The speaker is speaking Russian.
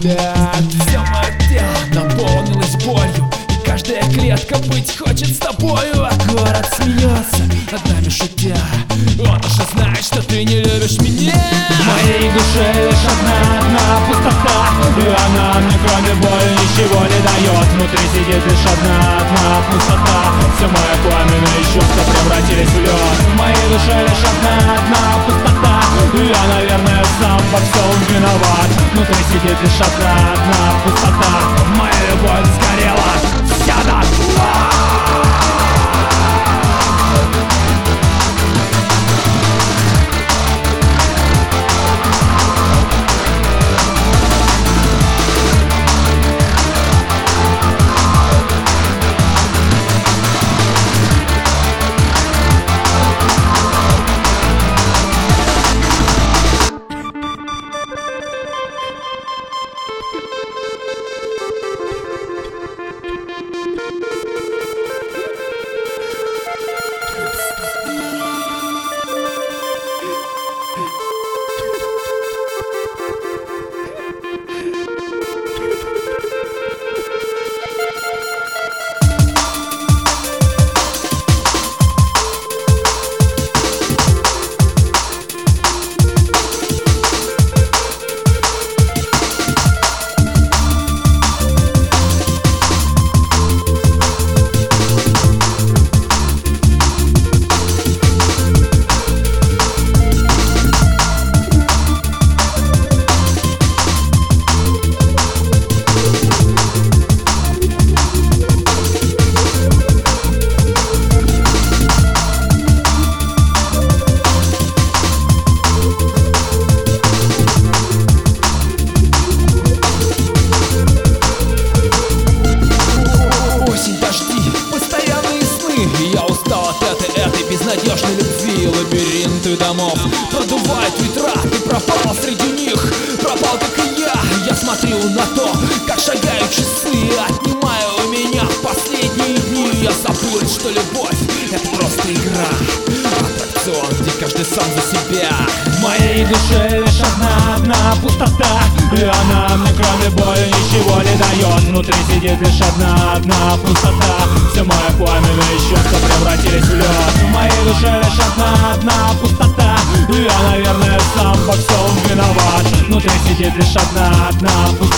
Все мое тело наполнилось болью, и каждая клетка быть хочет с тобою. А город смеется над нами шутя, он уже знает, что ты не любишь меня. В моей душе лишь одна пустота, и она мне кроме боли ничего не дает. Внутри сидит лишь одна пустота, все мои пламенные чувства превратились в лед. В моей душе лишь одна пустота, и я, наверное, сам во всем виноват. Внутри сидит лишь одна пустота, моя любовь сгорела вся дотла. Я устал от этой безнадежной любви. Лабиринты домов продувают ветра. Ты пропал среди них, пропал как и я. Я смотрю на то, как шагают часы, отнимая у меня последние дни. Я забыл, что любовь — это просто игра, аттракцион, где каждый сам за себя. В моей душе лишь одна пустота, и она мне кроме боли ничего не дает. Внутри сидит лишь одна пустота, все мои пламенные чувства превратились в лед. В моей душе лишь одна пустота, и я, наверное, сам во всем виноват. Внутри сидит лишь одна пустота.